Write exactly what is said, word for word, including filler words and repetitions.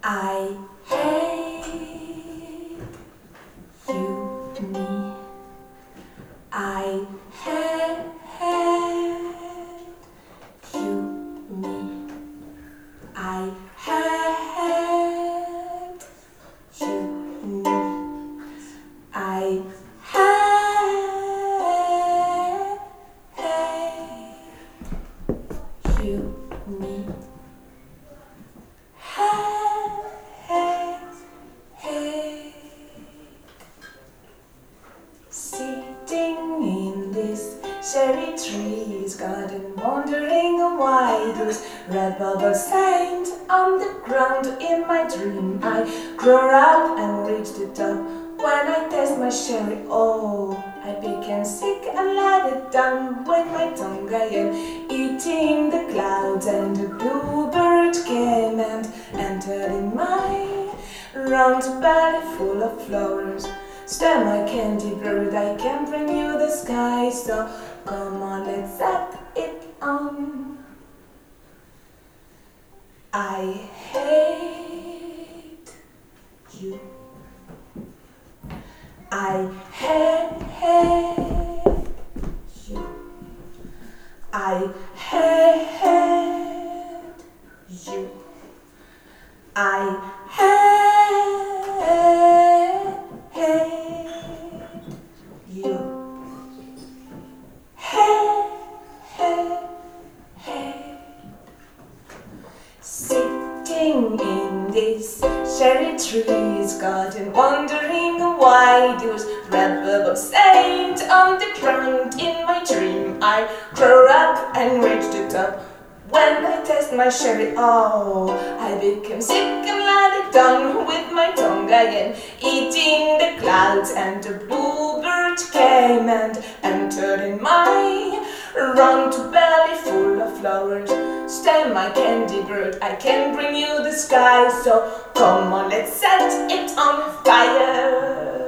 I hate you, me. I hate you, me. I hate you, me. I hate you, me. Sitting in this cherry tree's garden, wondering why those red bubbles saint on the ground. In my dream I grow up and reach the top. When I taste my cherry, oh, I became sick and let it down with my tongue. I am eating the clouds, and the bluebird came and entered in my round belly full of flowers. Stay my candy bird, I can bring you the sky, so come on, let's set it on. I hate you. I hate, hate you. I hate, hate you. I hate, hate you. Hate, hate, hate. Sitting in this cherry tree's garden, wondering why those red bubbles saint on the ground. In my dream I grow up and reach the top. When I taste my cherry, oh, I became sick and let it down with my tongue. I am eating the clouds, and the bluebird came and entered in my round belly full of flowers. Stay my candy bird, I can bring you the sky, so come on, let's set it on fire.